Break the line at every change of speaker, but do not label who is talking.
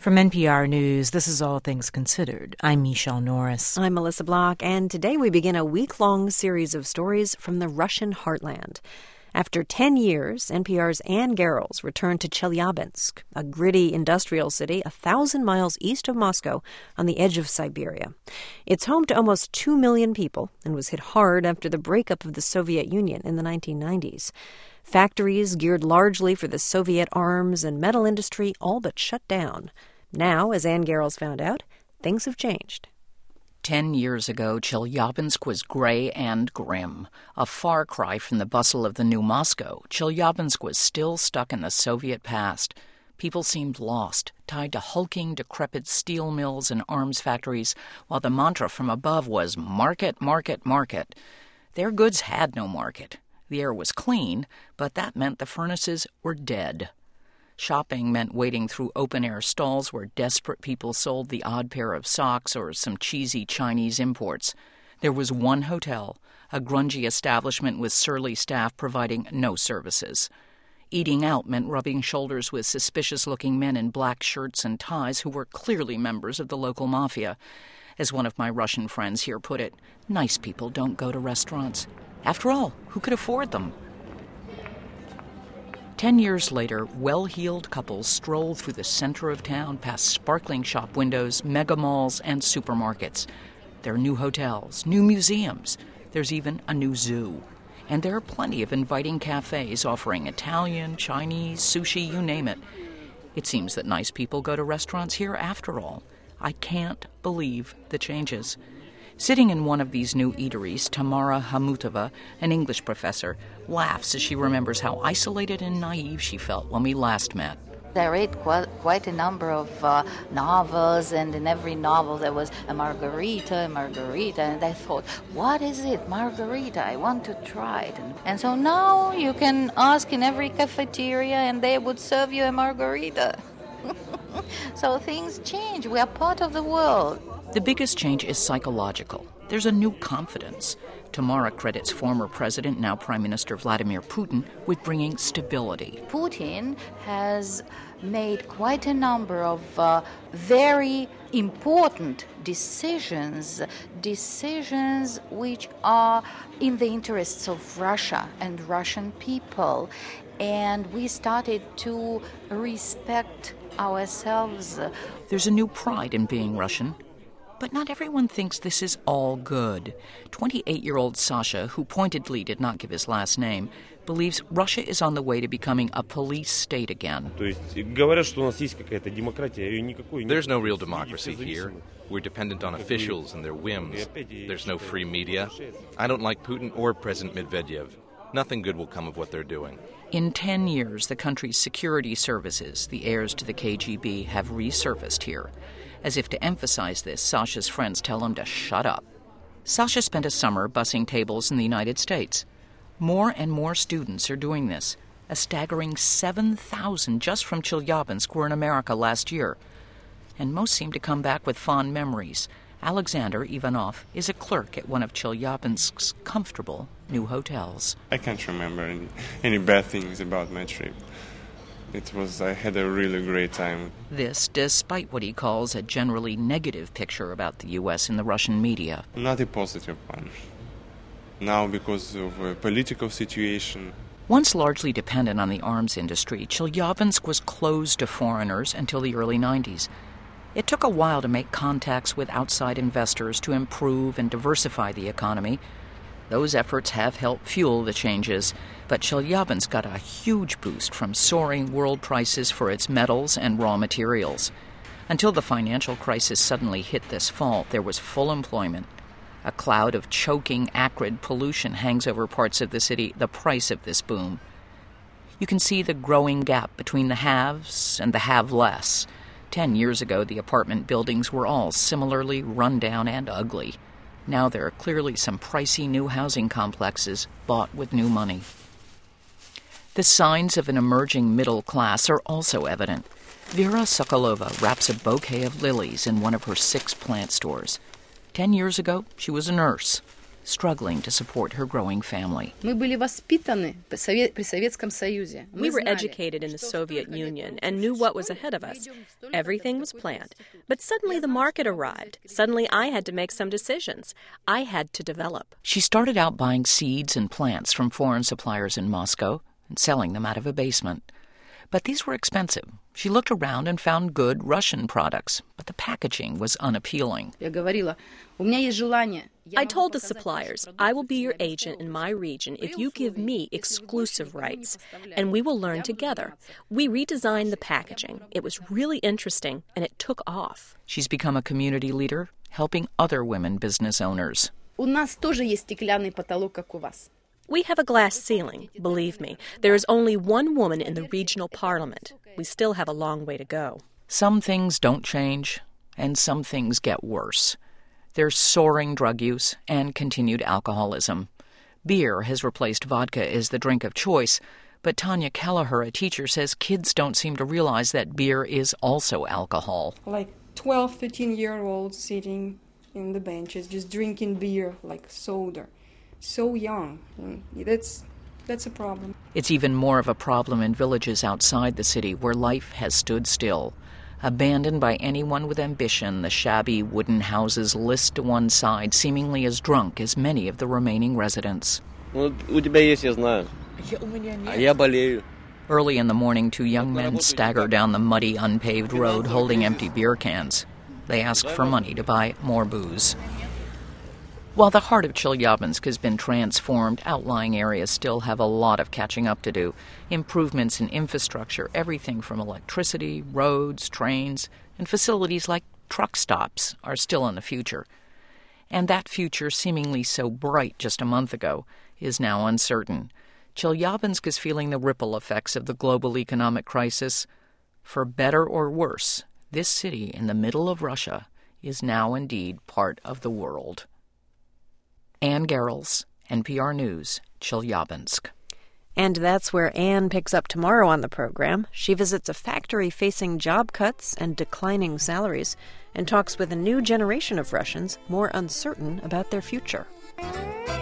From NPR News, this is All Things Considered. I'm Michelle Norris.
I'm Melissa Block, and today we begin a week-long series of stories from the Russian heartland. After 10 years, NPR's Ann Garrels returned to Chelyabinsk, a gritty industrial city 1,000 miles east of Moscow on the edge of Siberia. It's home to almost 2 million people and was hit hard after the breakup of the Soviet Union in the 1990s. Factories geared largely for the Soviet arms and metal industry all but shut down. Now, as Ann Garrels found out, things have changed.
10 years ago, Chelyabinsk was gray and grim. A far cry from the bustle of the new Moscow, Chelyabinsk was still stuck in the Soviet past. People seemed lost, tied to hulking, decrepit steel mills and arms factories, while the mantra from above was market, market, market. Their goods had no market. The air was clean, but that meant the furnaces were dead. Shopping meant wading through open-air stalls where desperate people sold the odd pair of socks or some cheesy Chinese imports. There was one hotel, a grungy establishment with surly staff providing no services. Eating out meant rubbing shoulders with suspicious-looking men in black shirts and ties who were clearly members of the local mafia. As one of my Russian friends here put it, nice people don't go to restaurants. After all, who could afford them? 10 years later, well-heeled couples stroll through the center of town past sparkling shop windows, mega malls, and supermarkets. There are new hotels, new museums. There's even a new zoo. And there are plenty of inviting cafes offering Italian, Chinese, sushi, you name it. It seems that nice people go to restaurants here after all. I can't believe the changes. Sitting in one of these new eateries, Tamara Hamutova, an English professor, laughs as she remembers how isolated and naive she felt when we last met.
I read quite a number of novels, and in every novel there was a margarita, and I thought, what is it, margarita? I want to try it. And so now you can ask in every cafeteria and they would serve you a margarita. So things change. We are part of the world.
The biggest change is psychological. There's a new confidence. Tamara credits former President, now Prime Minister Vladimir Putin, with bringing stability.
Putin has made quite a number of very important decisions which are in the interests of Russia and Russian people. And we started to respect ourselves.
There's a new pride in being Russian. But not everyone thinks this is all good. 28-year-old Sasha, who pointedly did not give his last name, believes Russia is on the way to becoming a police state again.
There's no real democracy here. We're dependent on officials and their whims. There's no free media. I don't like Putin or President Medvedev. Nothing good will come of what they're doing.
In 10 years, the country's security services, the heirs to the KGB, have resurfaced here. As if to emphasize this, Sasha's friends tell him to shut up. Sasha spent a summer bussing tables in the United States. More and more students are doing this. A staggering 7,000 just from Chelyabinsk were in America last year. And most seem to come back with fond memories. Alexander Ivanov is a clerk at one of Chelyabinsk's comfortable new hotels.
I can't remember any bad things about my trip. I had a really great time.
This, despite what he calls a generally negative picture about the U.S. in the Russian media.
Not a positive one. Now, because of a political situation.
Once largely dependent on the arms industry, Chelyabinsk was closed to foreigners until the early 90s. It took a while to make contacts with outside investors to improve and diversify the economy. Those efforts have helped fuel the changes, but Chelyabinsk got a huge boost from soaring world prices for its metals and raw materials. Until the financial crisis suddenly hit this fall, there was full employment. A cloud of choking, acrid pollution hangs over parts of the city, the price of this boom. You can see the growing gap between the haves and the have-less. 10 years ago, the apartment buildings were all similarly run down and ugly. Now there are clearly some pricey new housing complexes bought with new money. The signs of an emerging middle class are also evident. Vera Sokolova wraps a bouquet of lilies in one of her 6 plant stores. 10 years ago, she was a nurse. struggling to support her growing family.
We were educated in the Soviet Union and knew what was ahead of us. Everything was planned. But suddenly the market arrived. Suddenly I had to make some decisions. I had to develop.
She started out buying seeds and plants from foreign suppliers in Moscow and selling them out of a basement. But these were expensive. She looked around and found good Russian products, but the packaging was unappealing.
I told the suppliers, I will be your agent in my region if you give me exclusive rights, and we will learn together. We redesigned the packaging. It was really interesting, and it took off.
She's become a community leader, helping other women business owners.
We have a glass ceiling, believe me. There is only one woman in the regional parliament. We still have a long way to go.
Some things don't change, and some things get worse. There's soaring drug use and continued alcoholism. Beer has replaced vodka as the drink of choice, but Tanya Kelleher, a teacher, says kids don't seem to realize that beer is also alcohol.
Like 12, 13-year-olds sitting in the benches just drinking beer like soda. So young. That's a problem.
It's even more of a problem in villages outside the city where life has stood still. Abandoned by anyone with ambition, the shabby wooden houses list to one side, seemingly as drunk as many of the remaining residents. Early in the morning, two young men stagger down the muddy, unpaved road holding empty beer cans. They ask for money to buy more booze. While the heart of Chelyabinsk has been transformed, outlying areas still have a lot of catching up to do. Improvements in infrastructure, everything from electricity, roads, trains, and facilities like truck stops are still in the future. And that future, seemingly so bright just a month ago, is now uncertain. Chelyabinsk is feeling the ripple effects of the global economic crisis. For better or worse, this city in the middle of Russia is now indeed part of the world. Ann Garrels, NPR News, Chelyabinsk.
And that's where Ann picks up tomorrow on the program. She visits a factory facing job cuts and declining salaries and talks with a new generation of Russians more uncertain about their future.